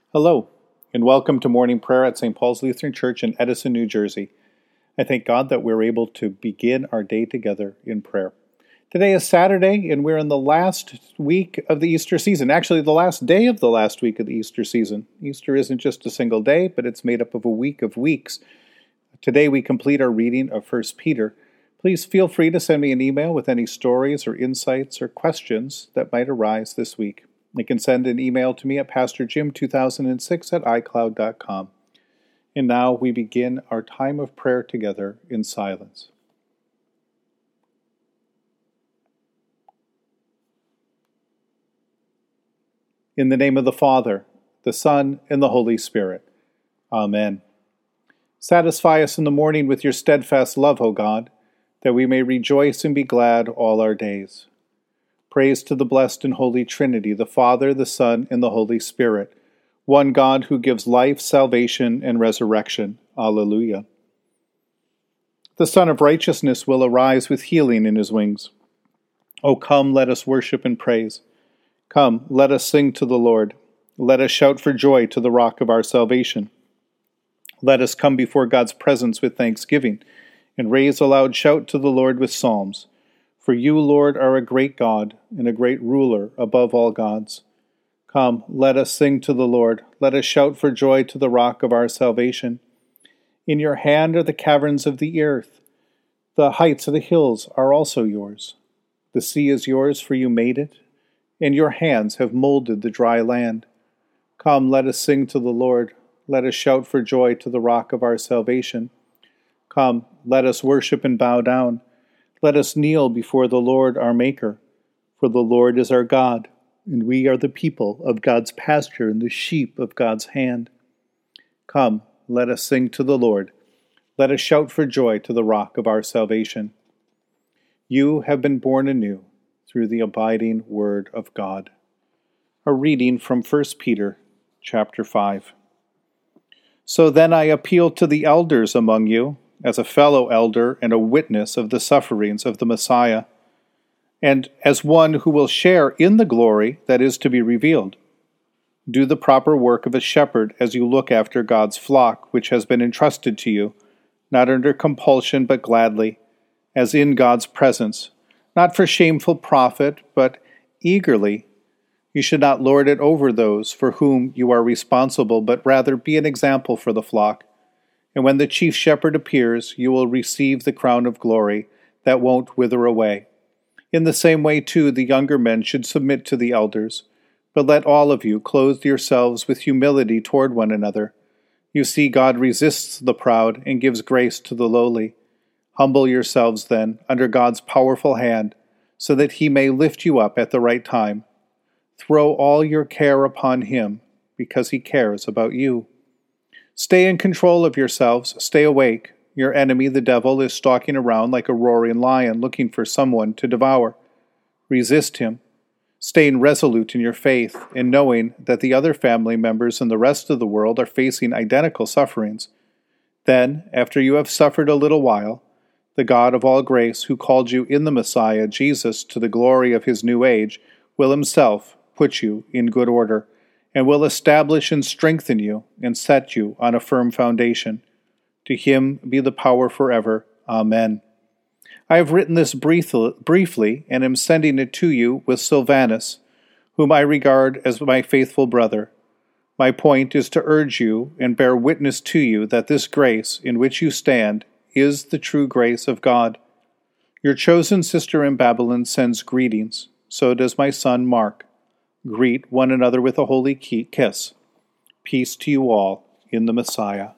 Hello, and welcome to morning prayer at St. Paul's Lutheran Church in Edison, New Jersey. I thank God that we're able to begin our day together in prayer. Today is Saturday, and we're in the last week of the Easter season. Actually, the last day of the last week of the Easter season. Easter isn't just a single day, but it's made up of a week of weeks. Today we complete our reading of 1 Peter. Please feel free to send me an email with any stories or insights or questions that might arise this week. You can send an email to me at pastorjim2006@icloud.com. And now we begin our time of prayer together in silence. In the name of the Father, the Son, and the Holy Spirit. Amen. Satisfy us in the morning with your steadfast love, O God, that we may rejoice and be glad all our days. Praise to the blessed and holy Trinity, the Father, the Son, and the Holy Spirit, one God who gives life, salvation, and resurrection. Alleluia. The Son of Righteousness will arise with healing in his wings. O come, let us worship and praise. Come, let us sing to the Lord. Let us shout for joy to the rock of our salvation. Let us come before God's presence with thanksgiving, and raise a loud shout to the Lord with psalms. For you, Lord, are a great God, and a great ruler above all gods. Come, let us sing to the Lord. Let us shout for joy to the rock of our salvation. In your hand are the caverns of the earth. The heights of the hills are also yours. The sea is yours, for you made it, and your hands have molded the dry land. Come, let us sing to the Lord. Let us shout for joy to the rock of our salvation. Come, let us worship and bow down. Let us kneel before the Lord our Maker. For the Lord is our God, and we are the people of God's pasture and the sheep of God's hand. Come, let us sing to the Lord. Let us shout for joy to the rock of our salvation. You have been born anew through the abiding word of God. A reading from 1 Peter chapter 5. So then I appeal to the elders among you, as a fellow elder and a witness of the sufferings of the Messiah, and as one who will share in the glory that is to be revealed. Do the proper work of a shepherd as you look after God's flock, which has been entrusted to you, not under compulsion but gladly, as in God's presence, not for shameful profit, but eagerly. You should not lord it over those for whom you are responsible, but rather be an example for the flock. And when the chief shepherd appears, you will receive the crown of glory that won't wither away. In the same way, too, the younger men should submit to the elders. But let all of you clothe yourselves with humility toward one another. You see, God resists the proud and gives grace to the lowly. Humble yourselves, then, under God's powerful hand, so that he may lift you up at the right time. Throw all your care upon him, because he cares about you. Stay in control of yourselves, stay awake. Your enemy, the devil, is stalking around like a roaring lion, looking for someone to devour. Resist him, staying resolute in your faith, and knowing that the other family members in the rest of the world are facing identical sufferings. Then, after you have suffered a little while, the God of all grace, who called you in the Messiah, Jesus, to the glory of his new age, will himself put you in good order, and will establish and strengthen you, and set you on a firm foundation. To him be the power forever. Amen. I have written this briefly, and am sending it to you with Silvanus, whom I regard as my faithful brother. My point is to urge you and bear witness to you that this grace in which you stand is the true grace of God. Your chosen sister in Babylon sends greetings. So does my son Mark. Greet one another with a holy kiss. Peace to you all in the Messiah.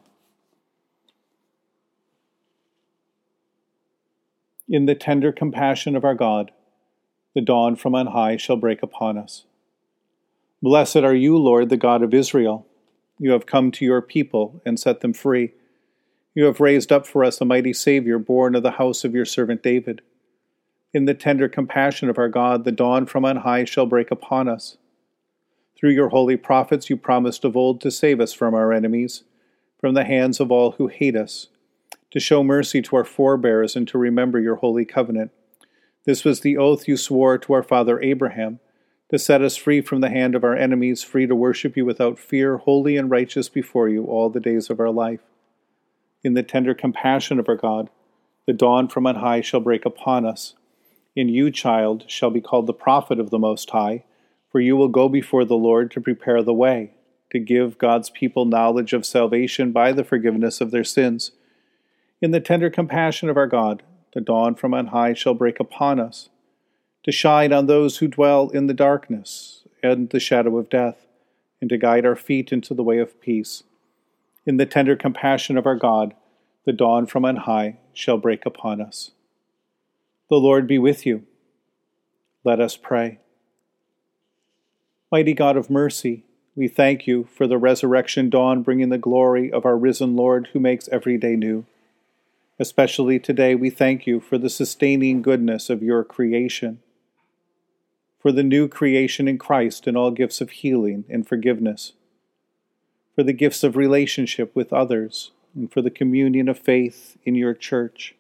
In the tender compassion of our God, the dawn from on high shall break upon us. Blessed are you, Lord, the God of Israel. You have come to your people and set them free. You have raised up for us a mighty Savior, born of the house of your servant David. In the tender compassion of our God, the dawn from on high shall break upon us. Through your holy prophets you promised of old to save us from our enemies, from the hands of all who hate us, to show mercy to our forebears and to remember your holy covenant. This was the oath you swore to our father Abraham, to set us free from the hand of our enemies, free to worship you without fear, holy and righteous before you all the days of our life. In the tender compassion of our God, the dawn from on high shall break upon us. In you, child, shall be called the prophet of the Most High, for you will go before the Lord to prepare the way, to give God's people knowledge of salvation by the forgiveness of their sins. In the tender compassion of our God, the dawn from on high shall break upon us, to shine on those who dwell in the darkness and the shadow of death, and to guide our feet into the way of peace. In the tender compassion of our God, the dawn from on high shall break upon us. The Lord be with you. Let us pray. Mighty God of mercy, we thank you for the resurrection dawn bringing the glory of our risen Lord who makes every day new. Especially today, we thank you for the sustaining goodness of your creation, for the new creation in Christ and all gifts of healing and forgiveness, for the gifts of relationship with others, and for the communion of faith in your church.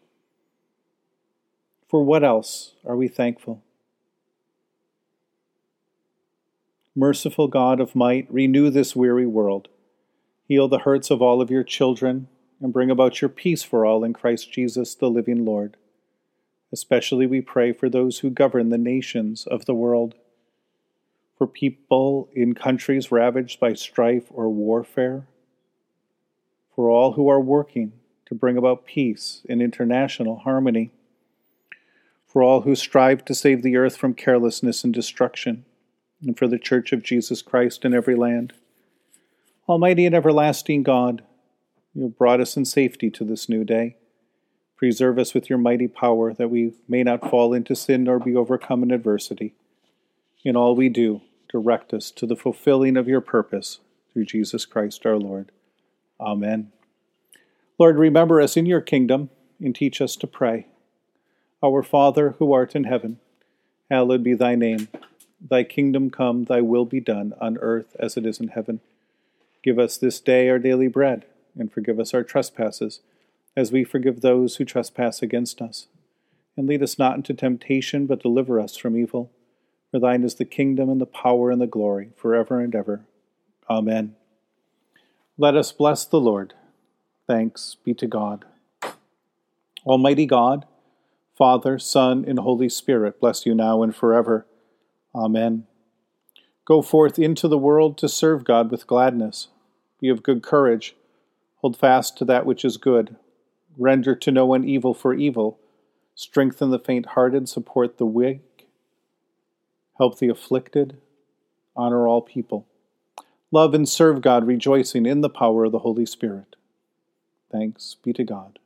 For what else are we thankful? Merciful God of might, renew this weary world. Heal the hurts of all of your children, and bring about your peace for all in Christ Jesus, the living Lord. Especially we pray for those who govern the nations of the world, for people in countries ravaged by strife or warfare, for all who are working to bring about peace and international harmony, for all who strive to save the earth from carelessness and destruction, and for the Church of Jesus Christ in every land. Almighty and everlasting God, you have brought us in safety to this new day. Preserve us with your mighty power, that we may not fall into sin nor be overcome in adversity. In all we do, direct us to the fulfilling of your purpose, through Jesus Christ our Lord. Amen. Lord, remember us in your kingdom, and teach us to pray. Our Father, who art in heaven, hallowed be thy name. Thy kingdom come, thy will be done, on earth as it is in heaven. Give us this day our daily bread, and forgive us our trespasses, as we forgive those who trespass against us. And lead us not into temptation, but deliver us from evil. For thine is the kingdom and the power and the glory, forever and ever. Amen. Let us bless the Lord. Thanks be to God. Almighty God, Father, Son, and Holy Spirit, bless you now and forever. Amen. Go forth into the world to serve God with gladness. Be of good courage. Hold fast to that which is good. Render to no one evil for evil. Strengthen the faint-hearted, support the weak. Help the afflicted. Honor all people. Love and serve God, rejoicing in the power of the Holy Spirit. Thanks be to God.